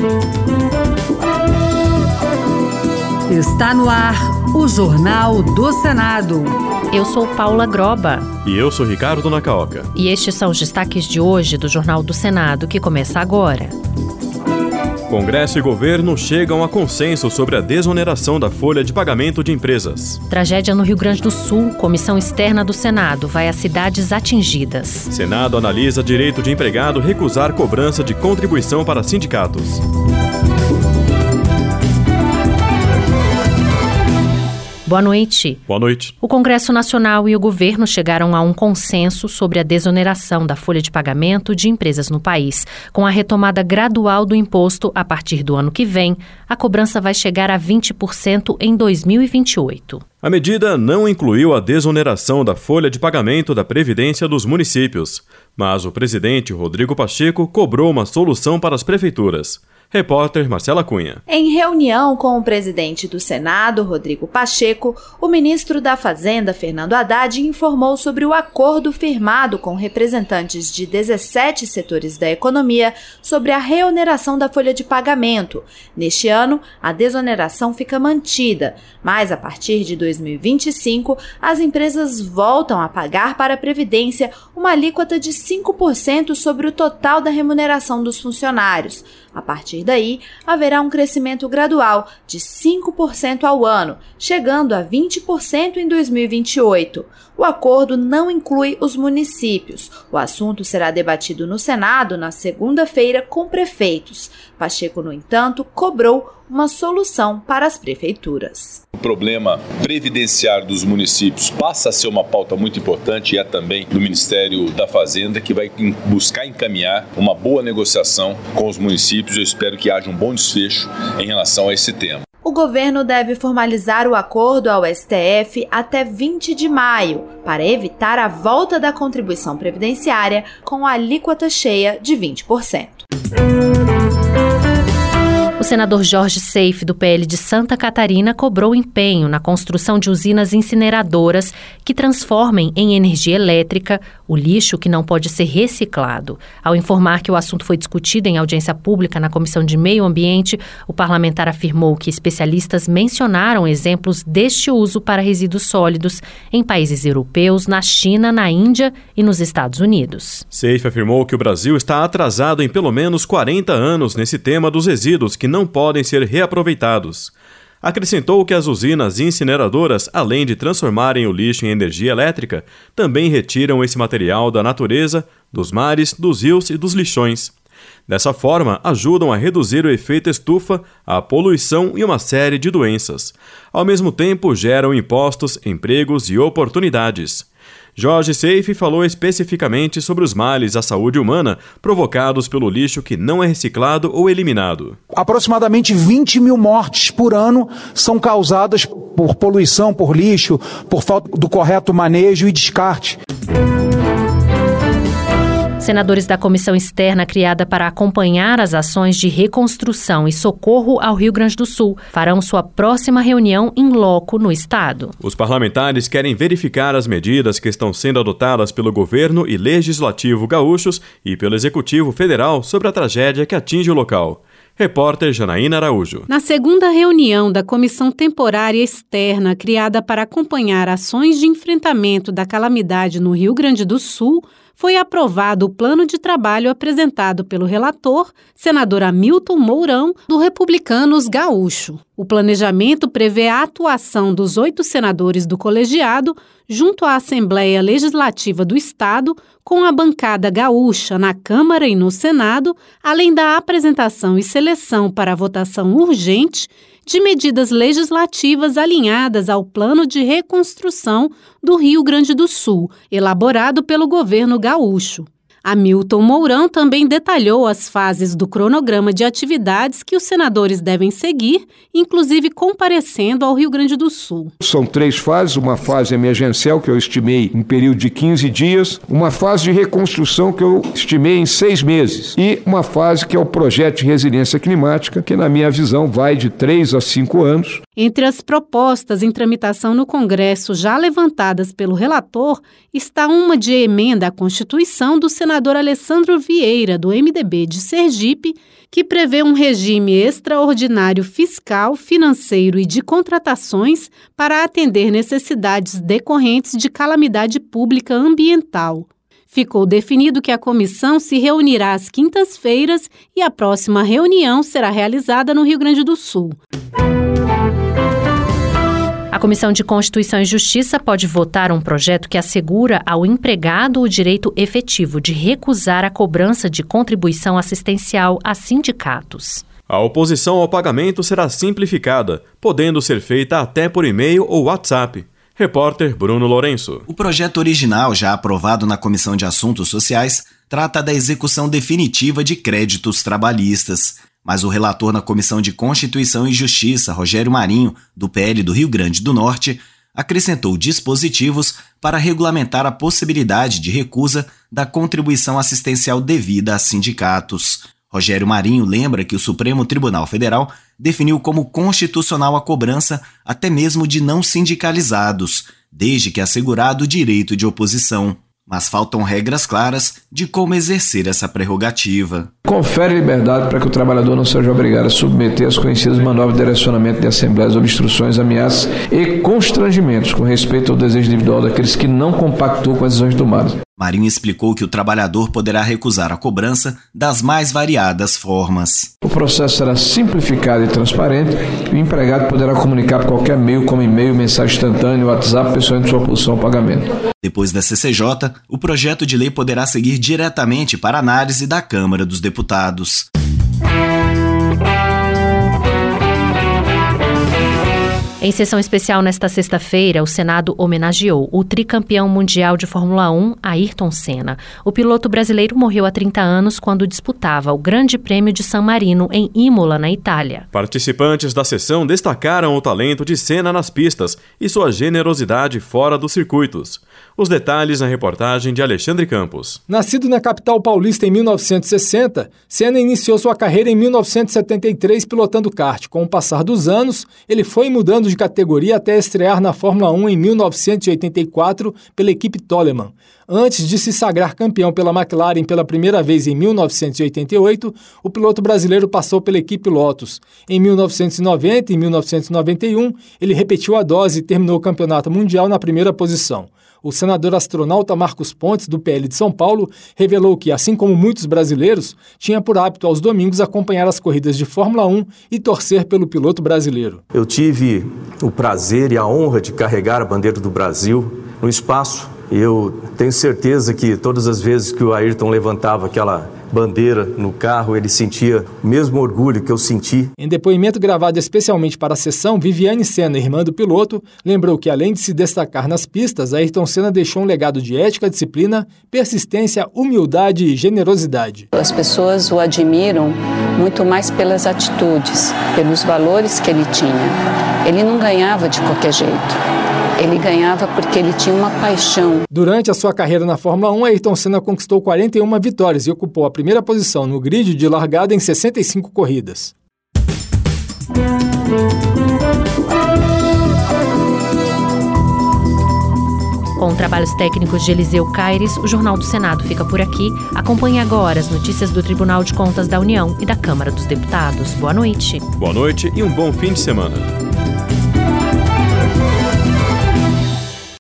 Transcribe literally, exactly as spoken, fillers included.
Está no ar o Jornal do Senado. Eu sou Paula Groba. E eu sou Ricardo Nacaoca. E estes são os destaques de hoje do Jornal do Senado, que começa agora. Congresso e governo chegam a consenso sobre a desoneração da folha de pagamento de empresas. Tragédia no Rio Grande do Sul. Comissão externa do Senado vai às cidades atingidas. Senado analisa direito de empregado recusar cobrança de contribuição para sindicatos. Boa noite. Boa noite. O Congresso Nacional e o governo chegaram a um consenso sobre a desoneração da folha de pagamento de empresas no país. Com a retomada gradual do imposto a partir do ano que vem, a cobrança vai chegar a vinte por cento em dois mil e vinte e oito. A medida não incluiu a desoneração da folha de pagamento da Previdência dos municípios, mas o presidente Rodrigo Pacheco cobrou uma solução para as prefeituras. Repórter Marcela Cunha. Em reunião com o presidente do Senado, Rodrigo Pacheco, o ministro da Fazenda, Fernando Haddad, informou sobre o acordo firmado com representantes de dezessete setores da economia sobre a reoneração da folha de pagamento. Neste ano, a desoneração fica mantida, mas a partir de dois mil e vinte e cinco, as empresas voltam a pagar para a Previdência uma alíquota de cinco por cento sobre o total da remuneração dos funcionários. A partir daí, haverá um crescimento gradual de cinco por cento ao ano, chegando a vinte por cento em dois mil e vinte e oito. O acordo não inclui os municípios. O assunto será debatido no Senado na segunda-feira com prefeitos. Pacheco, no entanto, cobrou uma solução para as prefeituras. O problema previdenciário dos municípios passa a ser uma pauta muito importante e é também do Ministério da Fazenda, que vai buscar encaminhar uma boa negociação com os municípios. Eu espero que haja um bom desfecho em relação a esse tema. O governo deve formalizar o acordo ao S T F até vinte de maio, para evitar a volta da contribuição previdenciária com a alíquota cheia de vinte por cento. O senador Jorge Seife, do P L de Santa Catarina, cobrou empenho na construção de usinas incineradoras que transformem em energia elétrica o lixo que não pode ser reciclado. Ao informar que o assunto foi discutido em audiência pública na Comissão de Meio Ambiente, o parlamentar afirmou que especialistas mencionaram exemplos deste uso para resíduos sólidos em países europeus, na China, na Índia e nos Estados Unidos. Seife afirmou que o Brasil está atrasado em pelo menos quarenta anos nesse tema dos resíduos que não podem ser reaproveitados. Acrescentou que as usinas incineradoras, além de transformarem o lixo em energia elétrica, também retiram esse material da natureza, dos mares, dos rios e dos lixões. Dessa forma, ajudam a reduzir o efeito estufa, a poluição e uma série de doenças. Ao mesmo tempo, geram impostos, empregos e oportunidades. Jorge Seife falou especificamente sobre os males à saúde humana provocados pelo lixo que não é reciclado ou eliminado. Aproximadamente vinte mil mortes por ano são causadas por poluição, por lixo, por falta do correto manejo e descarte. Senadores da comissão externa criada para acompanhar as ações de reconstrução e socorro ao Rio Grande do Sul farão sua próxima reunião em loco no estado. Os parlamentares querem verificar as medidas que estão sendo adotadas pelo governo e legislativo gaúchos e pelo executivo federal sobre a tragédia que atinge o local. Repórter Janaína Araújo. Na segunda reunião da Comissão Temporária Externa criada para acompanhar ações de enfrentamento da calamidade no Rio Grande do Sul, foi aprovado o plano de trabalho apresentado pelo relator, senador Hamilton Mourão, do Republicanos Gaúcho. O planejamento prevê a atuação dos oito senadores do colegiado junto à Assembleia Legislativa do Estado, com a bancada gaúcha na Câmara e no Senado, além da apresentação e seleção para votação urgente de medidas legislativas alinhadas ao Plano de Reconstrução do Rio Grande do Sul, elaborado pelo governo gaúcho. Hamilton Mourão também detalhou as fases do cronograma de atividades que os senadores devem seguir, inclusive comparecendo ao Rio Grande do Sul. São três fases, uma fase emergencial que eu estimei em período de quinze dias, uma fase de reconstrução que eu estimei em seis meses e uma fase que é o projeto de resiliência climática, que na minha visão vai de três a cinco anos. Entre as propostas em tramitação no Congresso já levantadas pelo relator está uma de emenda à Constituição do senador Alessandro Vieira, do M D B de Sergipe, que prevê um regime extraordinário fiscal, financeiro e de contratações para atender necessidades decorrentes de calamidade pública ambiental. Ficou definido que a comissão se reunirá às quintas-feiras e a próxima reunião será realizada no Rio Grande do Sul. A Comissão de Constituição e Justiça pode votar um projeto que assegura ao empregado o direito efetivo de recusar a cobrança de contribuição assistencial a sindicatos. A oposição ao pagamento será simplificada, podendo ser feita até por e-mail ou WhatsApp. Repórter Bruno Lourenço. O projeto original, já aprovado na Comissão de Assuntos Sociais, trata da execução definitiva de créditos trabalhistas. Mas o relator na Comissão de Constituição e Justiça, Rogério Marinho, do P L do Rio Grande do Norte, acrescentou dispositivos para regulamentar a possibilidade de recusa da contribuição assistencial devida a sindicatos. Rogério Marinho lembra que o Supremo Tribunal Federal definiu como constitucional a cobrança até mesmo de não sindicalizados, desde que assegurado o direito de oposição. Mas faltam regras claras de como exercer essa prerrogativa. Confere liberdade para que o trabalhador não seja obrigado a submeter as conhecidas manobras de direcionamento de assembleias, obstruções, ameaças e constrangimentos com respeito ao desejo individual daqueles que não compactuam com as decisões tomadas. Marinho explicou que o trabalhador poderá recusar a cobrança das mais variadas formas. O processo será simplificado e transparente e o empregado poderá comunicar por qualquer meio, como e-mail, mensagem instantânea, WhatsApp, pessoalmente sua oposição ao pagamento. Depois da C C J, o projeto de lei poderá seguir diretamente para análise da Câmara dos Deputados. Em sessão especial nesta sexta-feira, o Senado homenageou o tricampeão mundial de Fórmula um, Ayrton Senna. O piloto brasileiro morreu há trinta anos quando disputava o Grande Prêmio de San Marino, em Imola, na Itália. Participantes da sessão destacaram o talento de Senna nas pistas e sua generosidade fora dos circuitos. Os detalhes na reportagem de Alexandre Campos. Nascido na capital paulista em mil novecentos e sessenta, Senna iniciou sua carreira em mil novecentos e setenta e três pilotando kart. Com o passar dos anos, ele foi mudando de categoria até estrear na Fórmula um em mil novecentos e oitenta e quatro pela equipe Toleman. Antes de se sagrar campeão pela McLaren pela primeira vez em mil novecentos e oitenta e oito, o piloto brasileiro passou pela equipe Lotus. Em mil novecentos e noventa e mil novecentos e noventa e um, ele repetiu a dose e terminou o campeonato mundial na primeira posição. O senador astronauta Marcos Pontes, do P L de São Paulo, revelou que, assim como muitos brasileiros, tinha por hábito aos domingos acompanhar as corridas de Fórmula um e torcer pelo piloto brasileiro. Eu tive o prazer e a honra de carregar a bandeira do Brasil no espaço. Eu tenho certeza que todas as vezes que o Ayrton levantava aquela bandeira no carro, ele sentia o mesmo orgulho que eu senti. Em depoimento gravado especialmente para a sessão, Viviane Senna, irmã do piloto, lembrou que, além de se destacar nas pistas, Ayrton Senna deixou um legado de ética, disciplina, persistência, humildade e generosidade. As pessoas o admiram muito mais pelas atitudes, pelos valores que ele tinha. Ele não ganhava de qualquer jeito. Ele ganhava porque ele tinha uma paixão. Durante a sua carreira na Fórmula um, Ayrton Senna conquistou quarenta e uma vitórias e ocupou a primeira posição no grid de largada em sessenta e cinco corridas. Com trabalhos técnicos de Eliseu Caires, o Jornal do Senado fica por aqui. Acompanhe agora as notícias do Tribunal de Contas da União e da Câmara dos Deputados. Boa noite. Boa noite e um bom fim de semana.